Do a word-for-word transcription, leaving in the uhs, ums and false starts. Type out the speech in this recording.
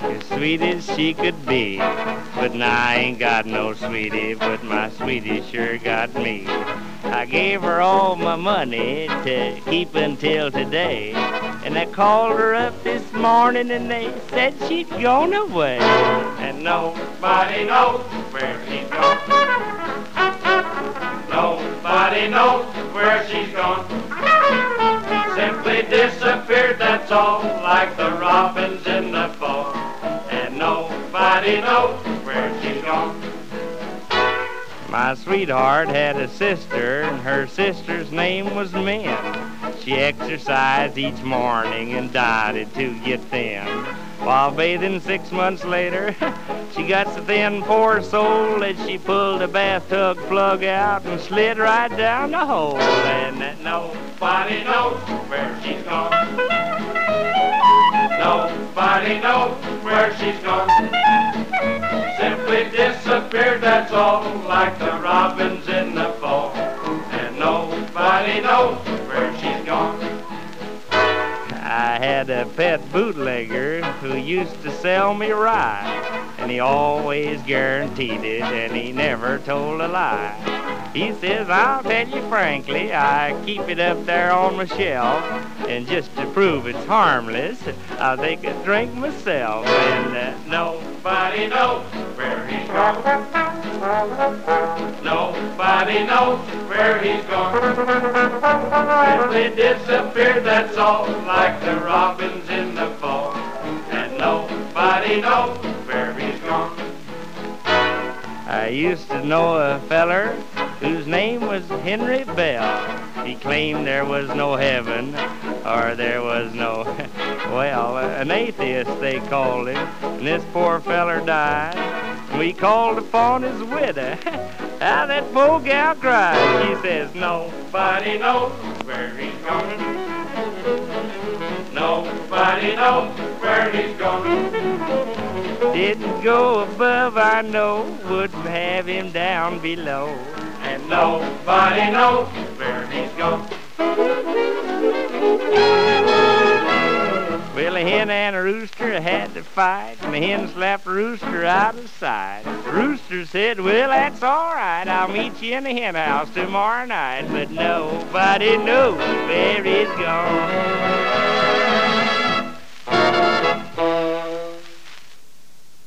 as sweet as she could be. But now I ain't got no sweetie, but my sweetie sure got me. I gave her all my money to keep until today, and I called her up this morning and they said she'd gone away, and nobody knows where she's gone. Nobody knows where she's gone. Simply disappeared, that's all, like the robins in the fall, and nobody knows where she's gone. My sweetheart had a sister, and her sister's name was Min. She exercised each morning and dieted to get thin. While bathing six months later, she got so thin, poor soul, that she pulled a bathtub plug out and slid right down the hole. And that nobody knows where she's gone. Nobody knows where she's gone. Simply disappeared, that's all, like the robins in the fall, and nobody knows where she's gone. I had a pet bootlegger who used to sell me rye, and he always guaranteed it, and he never told a lie. He says, I'll tell you frankly, I keep it up there on my shelf, and just to prove it's harmless, I'll take a drink myself, and uh, nobody knows where he's gone. Nobody knows where he's gone. Simply disappeared, that's all, like the robins in the fall, and nobody knows where he's gone. I used to know a feller whose name was Henry Bell. He claimed there was no heaven, or there was no, well, an atheist they called him. And this poor feller died. We called upon his widow. How that poor gal cried. She says, nobody knows where he's gone. Nobody knows where he's gone. Didn't go above, I know, wouldn't have him down below, and nobody knows where he's gone. Well, a hen and a rooster had to fight, and the hen slapped the rooster out of sight. The rooster said, well, that's all right, I'll meet you in the hen house tomorrow night, but nobody knows where he's gone.